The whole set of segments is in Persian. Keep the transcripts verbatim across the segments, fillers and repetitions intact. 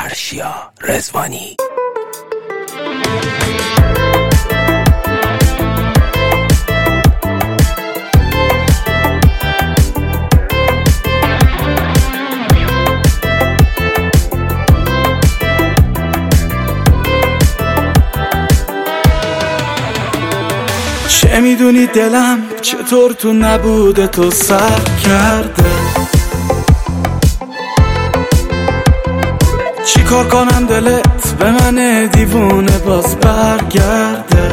ارشیا رضوانی. چه میدونی دلم چطور تو نبوده تو سر کرده، چی کار کنم دلت به من دیوونه باز برگرده.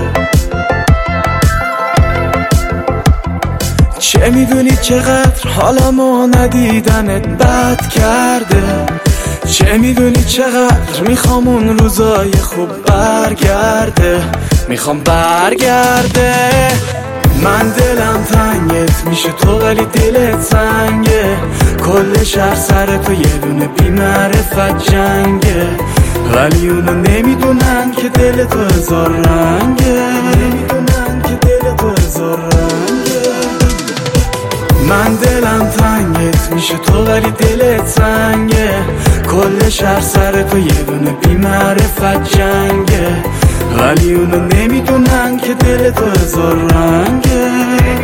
چه میدونی چقدر حالمو ندیدنت بد کرده، چه میدونی چقدر میخوام اون روزای خوب برگرده، میخوام برگرده. من دلم تنگت میشه تو ولی دلت سنگه، کل شهر سر تو یه دونه بی معرفت جنگه، ولی اونو نمیدونن که دل تو هزار رنگه، نمیدونن که دل تو هزار رنگه. من دلم تنگت میشه تو ولی دلت سنگه، کل شهر سر تو یه دونه بی معرفت جنگه، ولی اونو نمیدونن که دل تو هزار رنگه.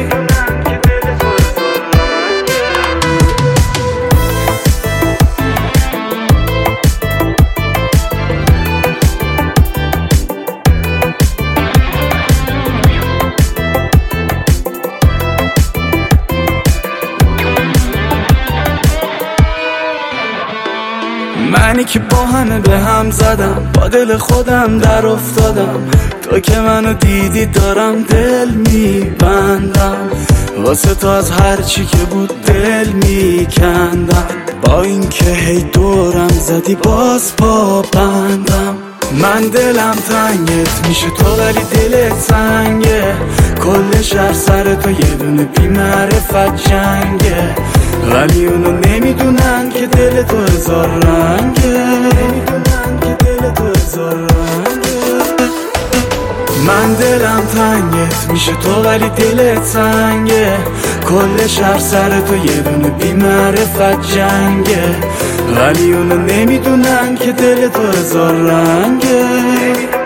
منی که با همه به هم زدم، با دل خودم در افتادم، تو که منو دیدی دارم دل میبندم، واسه تو از هر چی که بود دل میکندم، با این که هی دورم زدی باز پا بندم. من دلم تنگت میشه تو ولی دلت سنگه، کل شهر سر تو یه دونه بی معرفت جنگه، ولی اونو نمیدونن که دل تو هزار رنگه، نمیدونن که دل تو هزار رنگه. من دلم تنگت میشه تو ولی دلت سنگه، کل شهر سر تو یه دونه بی معرفت جنگه، ولی اونو نمیدونن که دل تو هزار رنگه.